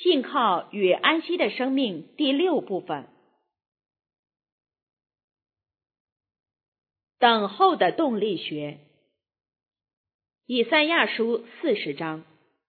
信靠与安息的生命第6部分。等候的动力学。以赛亚书40章。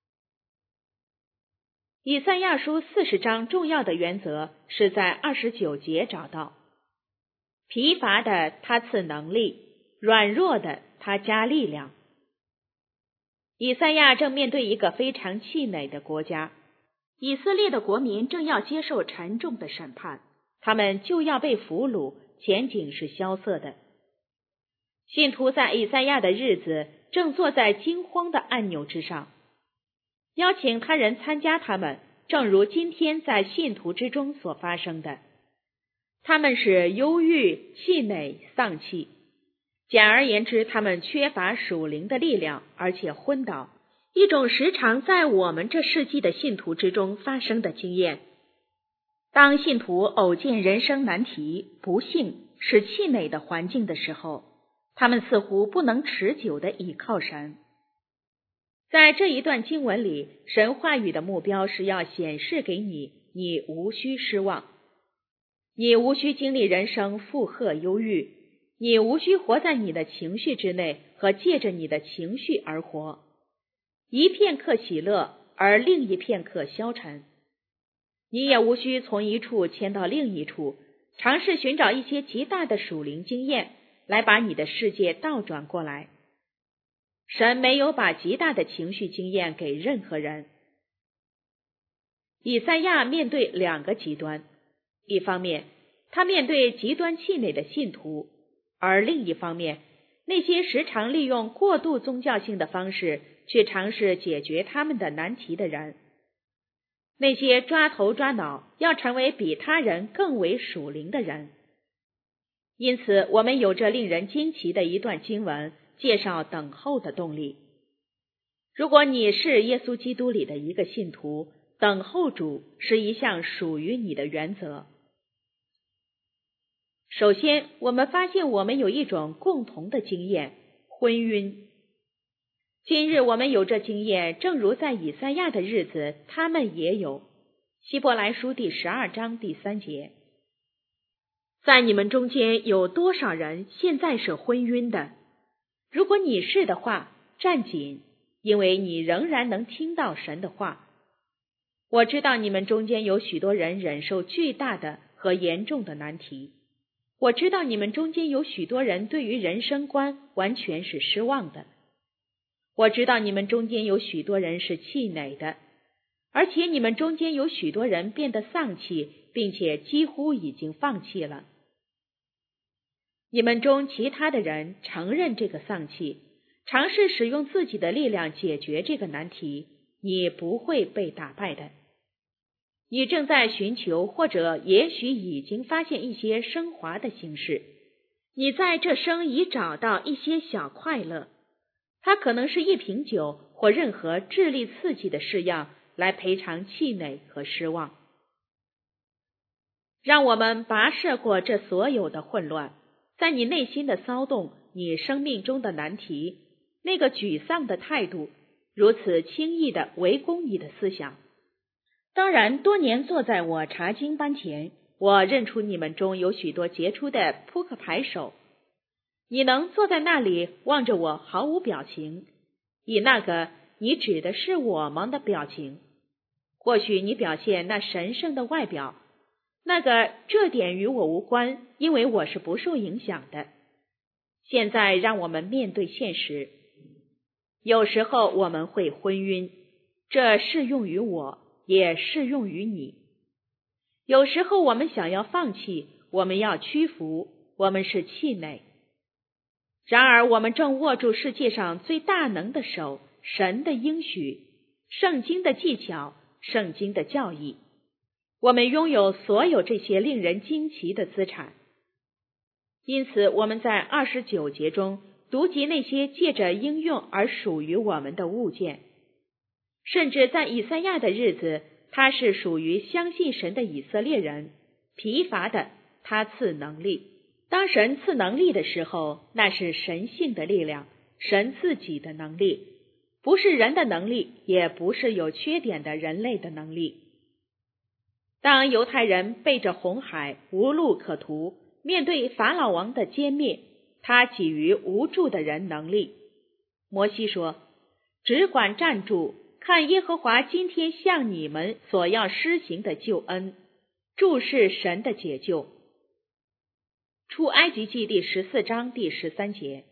以赛亚书40章重要的原则是在29节找到。疲乏的他赐能力，软弱的他加力量。以赛亚正面对一个非常气馁的国家，以色列的国民正要接受沉重的审判，他们就要被俘虏，前景是萧瑟的。信徒在以赛亚的日子正坐在惊慌的按钮之上，邀请他人参加他们，正如今天在信徒之中所发生的。他们是忧郁、气馁、丧气。简而言之，他们缺乏属灵的力量，而且昏倒，一种时常在我们这世纪的信徒之中发生的经验。当信徒偶见人生难题、不幸、使气馁的环境的时候，他们似乎不能持久地倚靠神。在这一段经文里，神话语的目标是要显示给你，你无需失望，你无需经历人生负荷忧郁，你无需活在你的情绪之内和借着你的情绪而活，一片刻喜乐而另一片刻消沉。你也无需从一处迁到另一处，尝试寻找一些极大的属灵经验来把你的世界倒转过来。神没有把极大的情绪经验给任何人。以赛亚面对2个极端，一方面他面对极端气馁的信徒，而另一方面那些时常利用过度宗教性的方式去尝试解决他们的难题的人，那些抓头抓脑要成为比他人更为属灵的人。因此我们有着令人惊奇的一段经文，介绍等候的动力。如果你是耶稣基督里的一个信徒，等候主是一项属于你的原则。首先，我们发现我们有一种共同的经验，昏晕。今日我们有这经验，正如在以赛亚的日子他们也有。希伯来书第12章第3节。在你们中间有多少人现在是昏晕的？如果你是的话，站紧，因为你仍然能听到神的话。我知道你们中间有许多人忍受巨大的和严重的难题。我知道你们中间有许多人对于人生观完全是失望的。我知道你们中间有许多人是气馁的，而且你们中间有许多人变得丧气，并且几乎已经放弃了。你们中其他的人承认这个丧气，尝试使用自己的力量解决这个难题，你不会被打败的。你正在寻求，或者也许已经发现一些升华的形式。你在这生已找到一些小快乐，它可能是一瓶酒或任何智力刺激的式样来赔偿气馁和失望。让我们跋涉过这所有的混乱，在你内心的骚动，你生命中的难题，那个沮丧的态度，如此轻易地围攻你的思想。当然，多年坐在我查经班前，我认出你们中有许多杰出的扑克牌手。你能坐在那里望着我毫无表情，以那个你指的是我吗的表情。或许你表现那神圣的外表，那个这点与我无关，因为我是不受影响的。现在让我们面对现实。有时候我们会昏晕，这适用于我，也适用于你。有时候我们想要放弃，我们要屈服，我们是气馁。然而我们正握住世界上最大能的手，神的应许，圣经的技巧，圣经的教义。我们拥有所有这些令人惊奇的资产。因此我们在29节中读及那些借着应用而属于我们的物件。甚至在以赛亚的日子，他是属于相信神的以色列人，疲乏的他赐能力。当神赐能力的时候，那是神性的力量，神自己的能力，不是人的能力，也不是有缺点的人类的能力。 当犹太人背着红海无路可图，面对法老王的歼灭，他给予无助的人能力。摩西说，只管站住，看耶和华今天向你们所要施行的救恩，注视神的解救。出埃及记第14章第13节。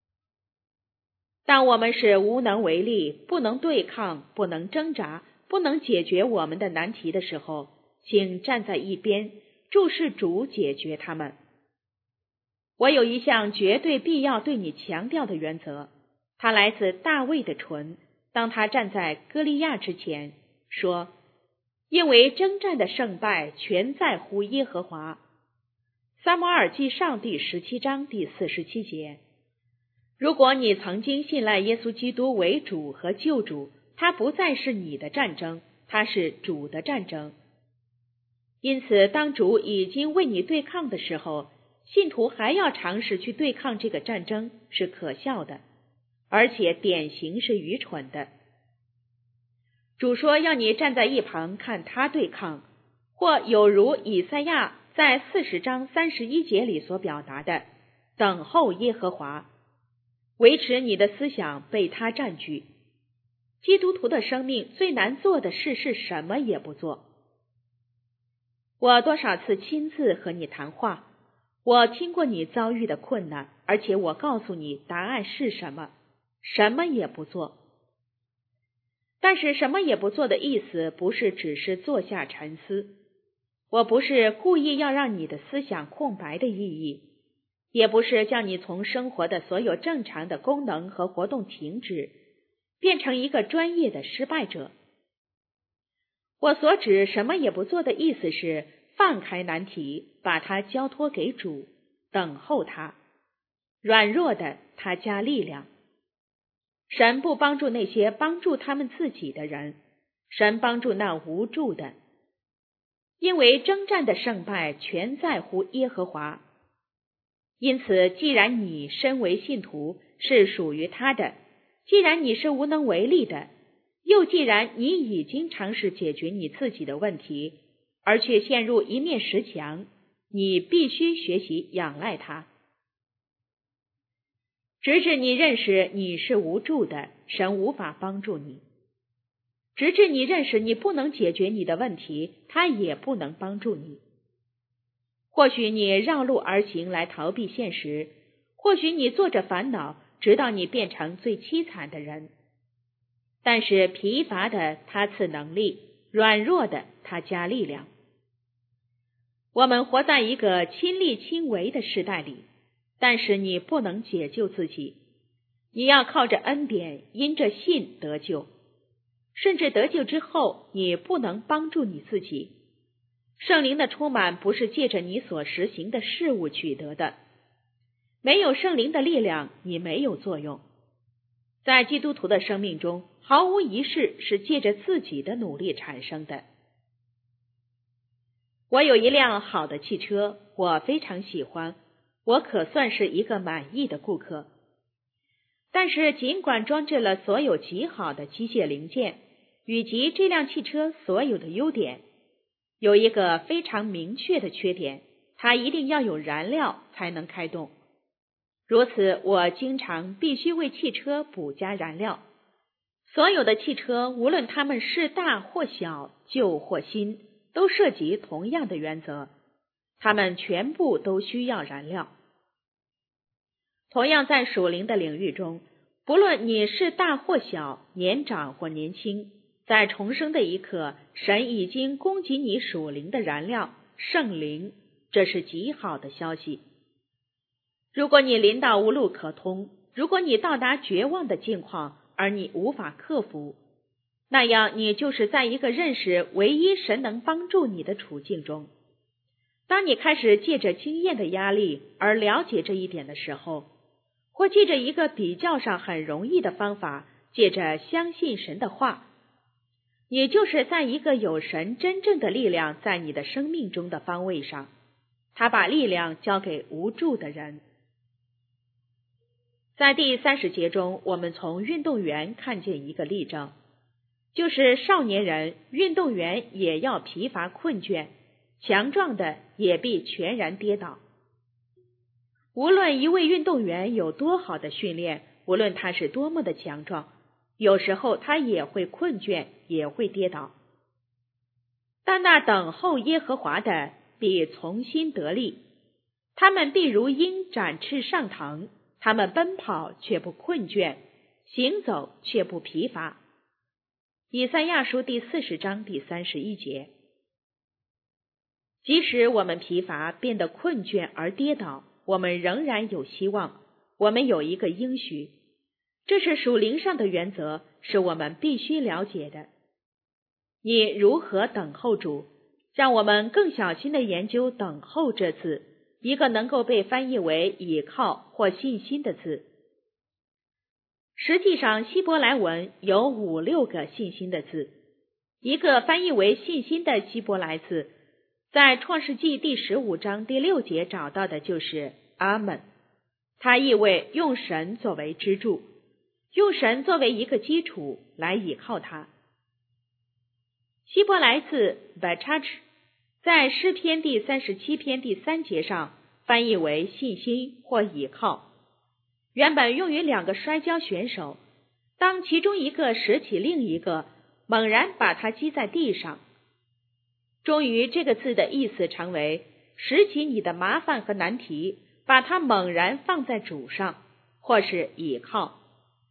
当我们是无能为力，不能对抗，不能挣扎，不能解决我们的难题的时候，请站在一边，注视主解决他们。我有一项绝对必要对你强调的原则，它来自大卫的唇，当他站在歌利亚之前，说，因为征战的胜败全在乎耶和华。撒母耳记上第17章第47节。如果你曾经信赖耶稣基督为主和救主，他不再是你的战争，他是主的战争。因此，当主已经为你对抗的时候，信徒还要尝试去对抗这个战争是可笑的，而且典型是愚蠢的。主说要你站在一旁看他对抗，或有如以赛亚在40章31节里所表达的，等候耶和华，维持你的思想被他占据。基督徒的生命最难做的事是什么也不做。我多少次亲自和你谈话，我听过你遭遇的困难，而且我告诉你答案是什么，什么也不做。但是什么也不做的意思不是只是坐下沉思，我不是故意要让你的思想空白的意义，也不是叫你从生活的所有正常的功能和活动停止，变成一个专业的失败者。我所指什么也不做的意思是放开难题，把它交托给主，等候他。软弱的他加力量。神不帮助那些帮助他们自己的人，神帮助那无助的。因为征战的胜败全在乎耶和华。因此，既然你身为信徒是属于他的，既然你是无能为力的，又既然你已经尝试解决你自己的问题，而却陷入一面石墙，你必须学习仰赖他。直至你认识你是无助的，神无法帮助你；直至你认识你不能解决你的问题，他也不能帮助你。或许你绕路而行来逃避现实，或许你坐着烦恼，直到你变成最凄惨的人。但是疲乏的他赐能力，软弱的他加力量。我们活在一个亲力亲为的时代里，但是你不能解救自己，你要靠着恩典，因着信得救。甚至得救之后，你不能帮助你自己。圣灵的充满不是借着你所实行的事物取得的，没有圣灵的力量，你没有作用。在基督徒的生命中，毫无疑事是借着自己的努力产生的。我有一辆好的汽车，我非常喜欢，我可算是一个满意的顾客。但是尽管装置了所有极好的机械零件，以及这辆汽车所有的优点，有一个非常明确的缺点，它一定要有燃料才能开动。如此，我经常必须为汽车补加燃料。所有的汽车，无论它们是大或小，旧或新，都涉及同样的原则，它们全部都需要燃料。同样在属灵的领域中，不论你是大或小，年长或年轻，在重生的一刻，神已经供给你属灵的燃料，圣灵，这是极好的消息。如果你临到无路可通，如果你到达绝望的境况，而你无法克服，那样你就是在一个认识唯一神能帮助你的处境中。当你开始借着经验的压力而了解这一点的时候，或借着一个比较上很容易的方法，借着相信神的话，你就是在一个有神真正的力量在你的生命中的方位上，他把力量交给无助的人。在第30节中，我们从运动员看见一个例证， 就是少年人、运动员也要疲乏困倦，强壮的也必全然跌倒。无论一位运动员有多好的训练，无论他是多么的强壮，有时候他也会困倦，也会跌倒。但那等候耶和华的必从心得力，他们必如鹰展翅上腾，他们奔跑却不困倦，行走却不疲乏。以赛亚书第40章第31节。即使我们疲乏，变得困倦而跌倒，我们仍然有希望，我们有一个应许。这是属灵上的原则，是我们必须了解的。你如何等候主？让我们更小心地研究等候这字，一个能够被翻译为倚靠或信心的字。实际上希伯来文有5、6个信心的字，一个翻译为信心的希伯来字，在创世纪第15章第6节找到的就是阿们，它意味用神作为支柱，用神作为一个基础来倚靠它。希伯来字 Bachach 在诗篇第37篇第3节上翻译为信心或倚靠，原本用于2个摔跤选手，当其中一个拾起另一个，猛然把它击在地上。终于这个字的意思成为拾起你的麻烦和难题，把它猛然放在主上，或是倚靠。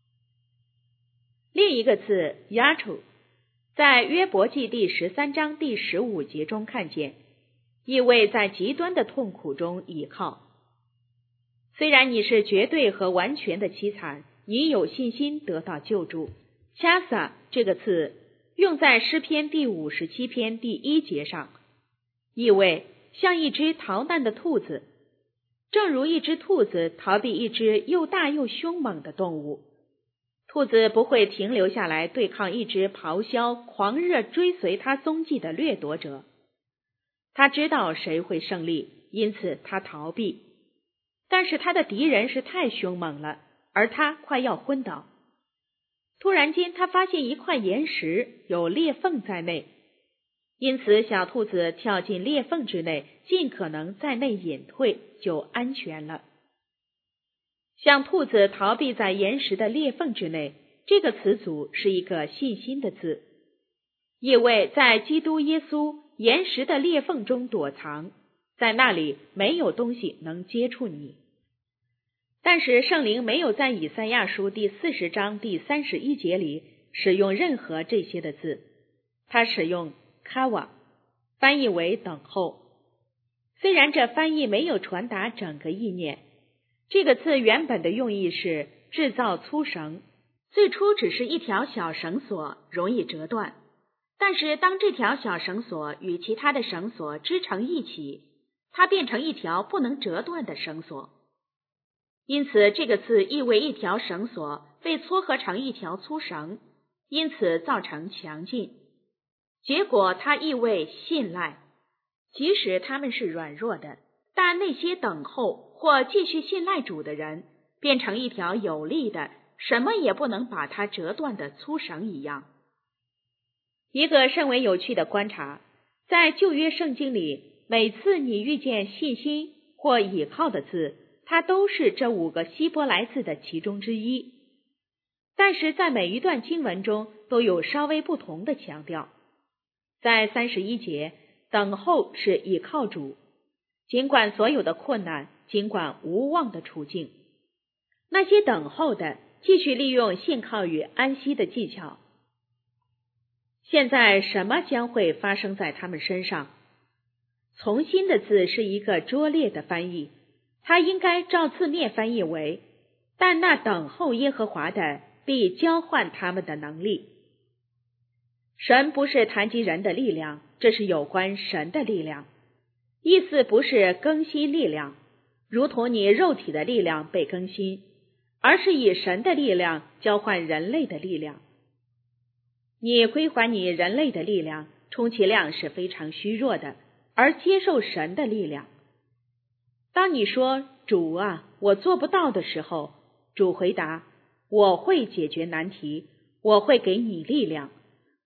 另一个字 Yachu在约伯记第13章第15节中看见，意味在极端的痛苦中倚靠。虽然你是绝对和完全的凄惨，你有信心得到救助。Chasa 这个字用在诗篇第57篇第1节上，意味像一只逃难的兔子，正如一只兔子逃避一只又大又凶猛的动物。兔子不会停留下来对抗一只咆哮、狂热追随它踪迹的掠夺者。他知道谁会胜利，因此他逃避。但是他的敌人是太凶猛了，而他快要昏倒。突然间，他发现一块岩石有裂缝在内，因此小兔子跳进裂缝之内，尽可能在内隐退，就安全了。像兔子逃避在岩石的裂缝之内，这个词组是一个信心的字，意味在基督耶稣岩石的裂缝中躲藏，在那里没有东西能接触你。但是圣灵没有在以赛亚书第40章第31节里使用任何这些的字，他使用 kawa 翻译为等候。虽然这翻译没有传达整个意念，这个字原本的用意是制造粗绳，最初只是一条小绳索，容易折断。但是当这条小绳索与其他的绳索织成一起，它变成一条不能折断的绳索。因此这个字意味一条绳索被撮合成一条粗绳，因此造成强劲。结果它意味信赖，即使他们是软弱的，但那些等候或继续信赖主的人，变成一条有力的，什么也不能把它折断的粗绳一样。一个甚为有趣的观察，在旧约圣经里，每次你遇见信心或倚靠的字，它都是这5个希伯来字的其中之一，但是在每一段经文中都有稍微不同的强调。在31节，等候是倚靠主，尽管所有的困难，尽管无望的处境，那些等候的继续利用信靠与安息的技巧。现在什么将会发生在他们身上？从心的字是一个拙劣的翻译，它应该照字面翻译为但那等候耶和华的必交换他们的能力。神不是谈及人的力量，这是有关神的力量，意思不是更新力量，如同你肉体的力量被更新，而是以神的力量交换人类的力量。你归还你人类的力量，充其量是非常虚弱的，而接受神的力量。当你说主啊，我做不到的时候，主回答，我会解决难题，我会给你力量，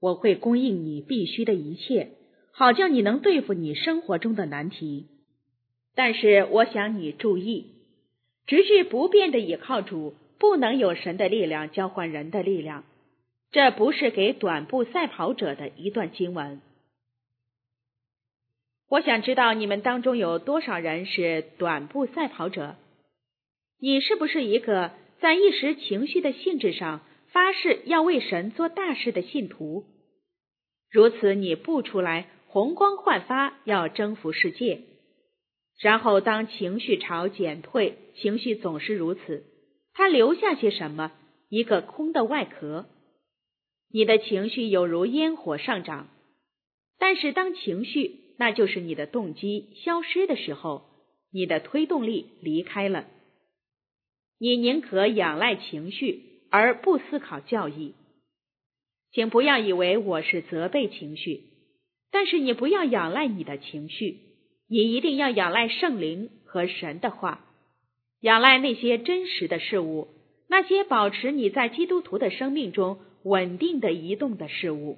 我会供应你必须的一切，好叫你能对付你生活中的难题。 但是我想你注意，持续不变的倚靠主，不能有神的力量交换人的力量。这不是给短步赛跑者的一段经文。我想知道你们当中有多少人是短步赛跑者？你是不是一个在一时情绪的性质上发誓要为神做大事的信徒？如此你步出来红光焕发，要征服世界。然后当情绪潮减退，情绪总是如此，它留下些什么？一个空的外壳。你的情绪有如烟火上涨，但是当情绪，那就是你的动机消失的时候，你的推动力离开了。你宁可仰赖情绪，而不思考教义。请不要以为我是责备情绪，但是你不要仰赖你的情绪，你一定要仰赖圣灵和神的话，仰赖那些真实的事物，那些保持你在基督徒的生命中稳定的移动的事物。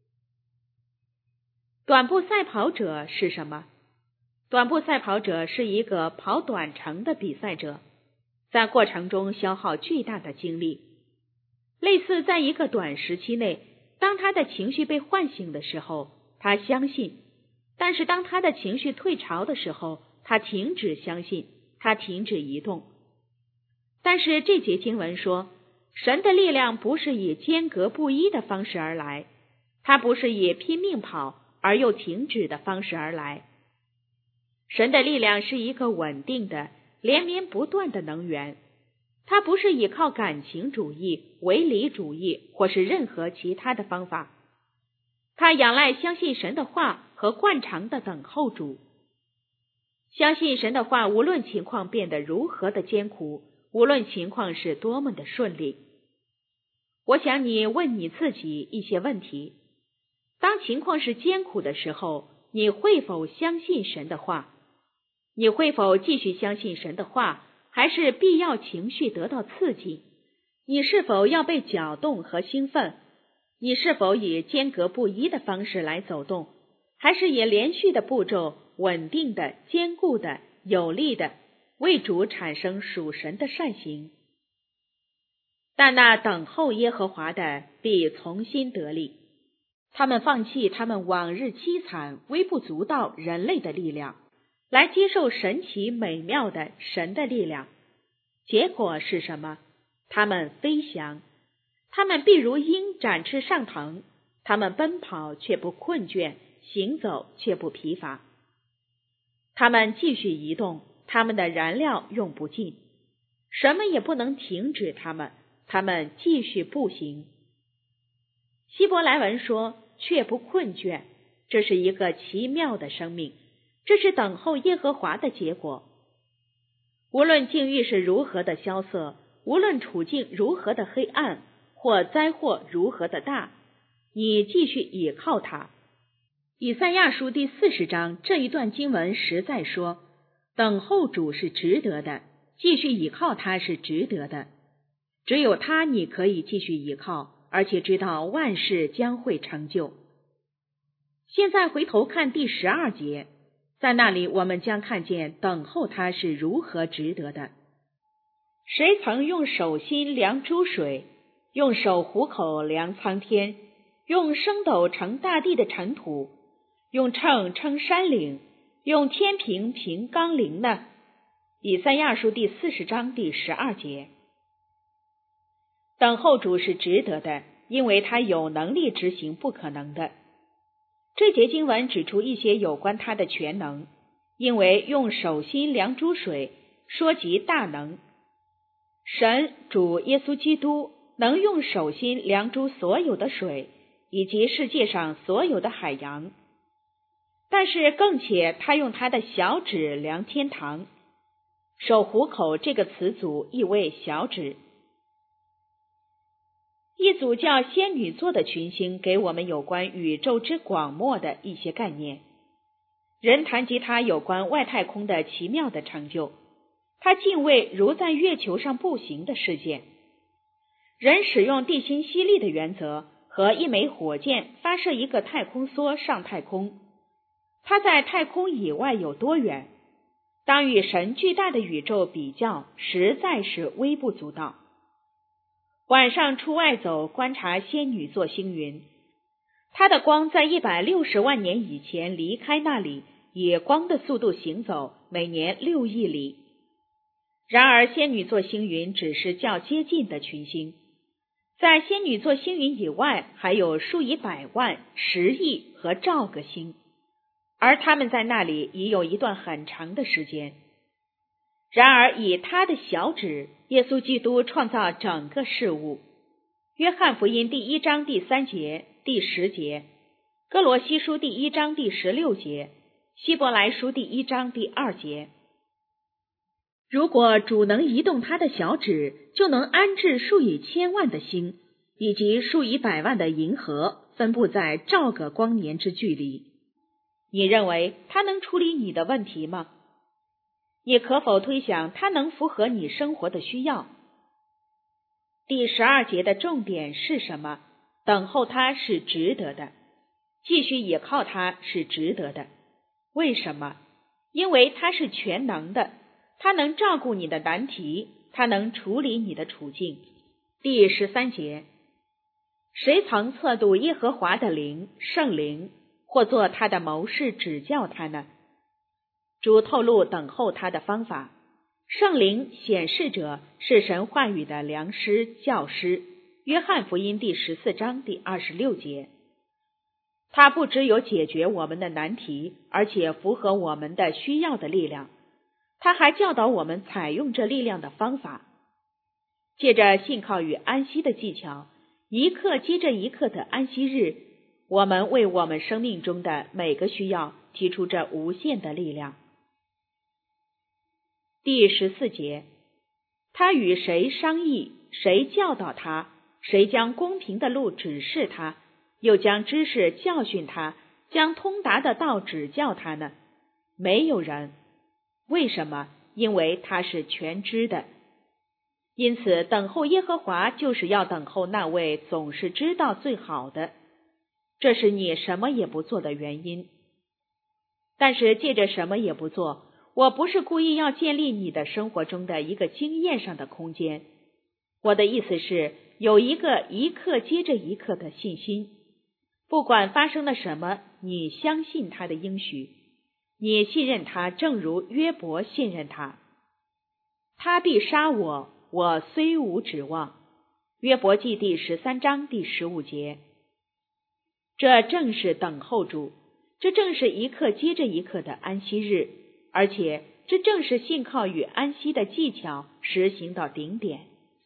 短步赛跑者是什么？短步赛跑者是一个跑短程的比赛者，在过程中消耗巨大的精力。类似在一个短时期内，当他的情绪被唤醒的时候，他相信；但是当他的情绪退潮的时候，他停止相信，他停止移动。但是这节经文说，神的力量不是以间隔不一的方式而来，它不是以拼命跑而又停止的方式而来。神的力量是一个稳定的、连绵不断的能源，它不是依靠感情主义、唯理主义或是任何其他的方法，它仰赖相信神的话和惯常的等候主。相信神的话，无论情况变得如何的艰苦，无论情况是多么的顺利。我想你问你自己一些问题：当情况是艰苦的时候，你会否相信神的话？你会否继续相信神的话，还是必要情绪得到刺激？你是否要被搅动和兴奋？你是否以间隔不一的方式来走动，还是以连续的步骤，稳定的、坚固的、有力的，为主产生属神的善行？但那等候耶和华的必从心得力，他们放弃他们往日凄惨、微不足道人类的力量，来接受神奇美妙的神的力量。结果是什么？他们飞翔，他们必如鹰展翅上腾，他们奔跑却不困倦，行走却不疲乏。他们继续移动，他们的燃料用不尽，什么也不能停止他们，他们继续步行。希伯来文说却不困倦，这是一个奇妙的生命，这是等候耶和华的结果。无论境遇是如何的萧瑟，无论处境如何的黑暗，或灾祸如何的大，你继续倚靠他。以赛亚书第40章这一段经文实在说，等候主是值得的，继续倚靠他是值得的。只有他你可以继续倚靠，而且知道万事将会成就。现在回头看第12节，在那里我们将看见等候他是如何值得的。谁曾用手心量诸水，用手虎口量苍天，用升斗盛大地的尘土，用秤称山岭，用天平平冈陵呢？以赛亚书第40章第12节。等候主是值得的，因为他有能力执行不可能的。这节经文指出一些有关他的全能，因为用手心量诸水，说及大能。神主耶稣基督能用手心量诸所有的水，以及世界上所有的海洋。但是更且他用他的小指量天堂。手虎口这个词组意为小指。一组叫仙女座的群星给我们有关宇宙之广袤的一些概念。人谈及他有关外太空的奇妙的成就，他敬畏如在月球上步行的事件。人使用地心吸力的原则和一枚火箭发射一个太空梭上太空，它在太空以外有多远？当与神巨大的宇宙比较，实在是微不足道。晚上出外走，观察仙女座星云，它的光在160万年以前离开那里，以光的速度行走，每年6亿里。然而仙女座星云只是较接近的群星，在仙女座星云以外，还有数以百万、10亿和兆个星，而它们在那里已有一段很长的时间。然而以他的小指，耶稣基督创造整个事物。约翰福音第1章第3节、第10节，哥罗西书第1章第16节，希伯来书第1章第2节。 如果主能移动他的小指，就能安置数以千万的星，以及数以百万的银河，分布在兆个光年之距离。 你认为他能处理你的问题吗？你可否推想他能符合你生活的需要？第12节的重点是什么？等候他是值得的，继续倚靠他是值得的。为什么？因为他是全能的，他能照顾你的难题，他能处理你的处境。第13节，谁曾测度耶和华的灵，圣灵，或做他的谋士指教他呢？主透露等候他的方法，圣灵显示者是神话语的良师教师，约翰福音第14章第26节。他不只有解决我们的难题，而且符合我们的需要的力量，他还教导我们采用这力量的方法。借着信靠与安息的技巧，一刻接着一刻的安息日，我们为我们生命中的每个需要提出这无限的力量。第14节，他与谁商议，谁教导他，谁将公平的路指示他，又将知识教训他，将通达的道指教他呢？没有人。为什么？因为他是全知的。因此等候耶和华就是要等候那位总是知道最好的，这是你什么也不做的原因。但是借着什么也不做，我不是故意要建立你的生活中的一个经验上的空间，我的意思是有一个一刻接着一刻的信心，不管发生了什么，你相信他的应许，你信任他，正如约伯信任他。他必杀我，我虽无指望。约伯记第13章第15节。这正是等候主，这正是一刻接着一刻的安息日，而且这正是信靠与安息的技巧实行到顶点。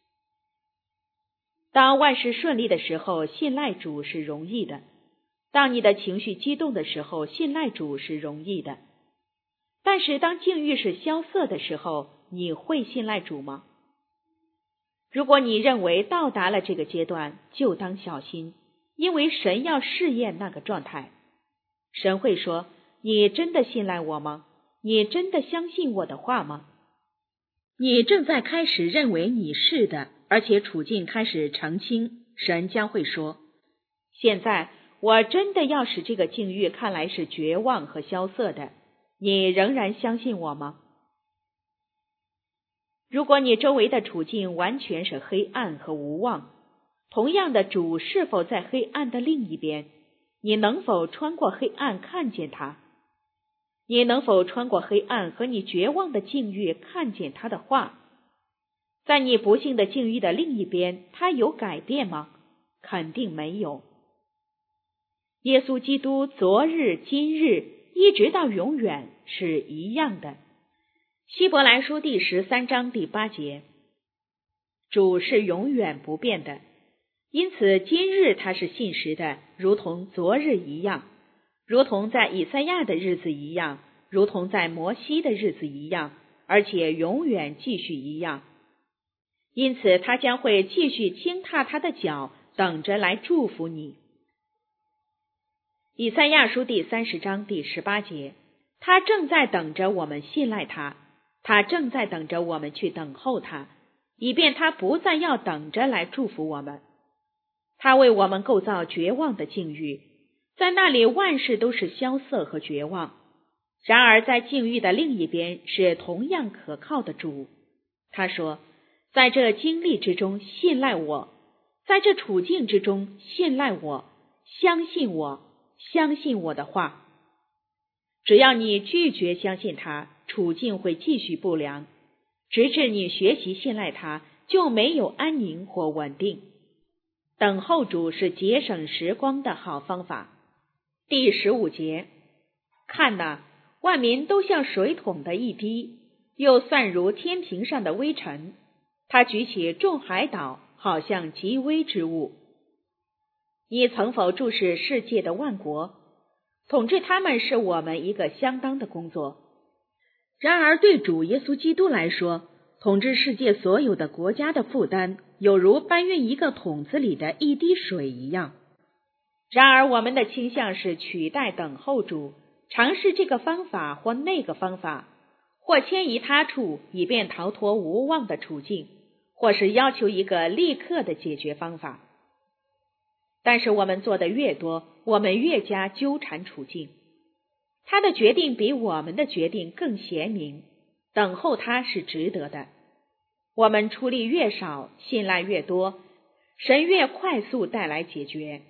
当万事顺利的时候，信赖主是容易的；当你的情绪激动的时候，信赖主是容易的。但是当境遇是萧瑟的时候，你会信赖主吗？如果你认为到达了这个阶段，就当小心，因为神要试验那个状态。神会说，你真的信赖我吗？你真的相信我的话吗？ 你正在开始认为你是的，而且处境开始澄清，神将会说， 现在我真的要使这个境遇看来是绝望和萧瑟的，你仍然相信我吗？如果你周围的处境完全是黑暗和无望，同样的，主是否在黑暗的另一边？你能否穿过黑暗看见他？你能否穿过黑暗和你绝望的境遇看见他的话？在你不幸的境遇的另一边，他有改变吗？肯定没有。耶稣基督昨日、今日一直到永远是一样的。希伯来书第13章第8节，主是永远不变的，因此今日他是信实的，如同昨日一样，如同在以赛亚的日子一样，如同在摩西的日子一样，而且永远继续一样。因此他将会继续轻踏他的脚，等着来祝福你。以赛亚书第30章第18节，他正在等着我们信赖他，他正在等着我们去等候他，以便他不再要等着来祝福我们。 他为我们构造绝望的境遇，在那里万事都是萧瑟和绝望。然而在境遇的另一边是同样可靠的主。他说，在这经历之中信赖我，在这处境之中信赖我，相信我，相信我的话。只要你拒绝相信他，处境会继续不良，直至你学习信赖他，就没有安宁或稳定。等候主是节省时光的好方法。第15节，看哪，万民都像水桶的一滴，又算如天平上的微尘。他举起众海岛，好像极微之物。你曾否注视世界的万国？统治他们是我们一个相当的工作。 然而对主耶稣基督来说，统治世界所有的国家的负担，有如搬运一个桶子里的一滴水一样。 然而我们的倾向是取代等候主，尝试这个方法或那个方法，或迁移他处以便逃脱无望的处境，或是要求一个立刻的解决方法。但是我们做的越多，我们越加纠缠处境。他的决定比我们的决定更贤明，等候他是值得的。我们出力越少，信赖越多，神越快速带来解决。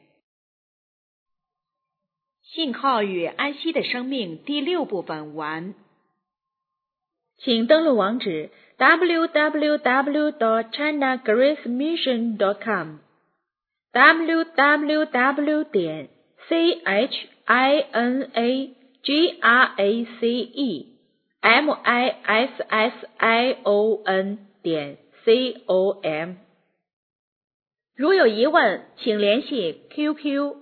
信号与安息的生命第6部分完。 请登录网址 www.chinagracemission.com www.chinagracemission.com。 如有疑问，请联系 QQ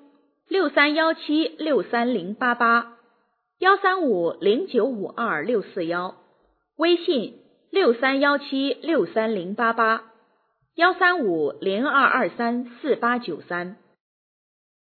6317630088，135095264，微信6317630088，13502234893。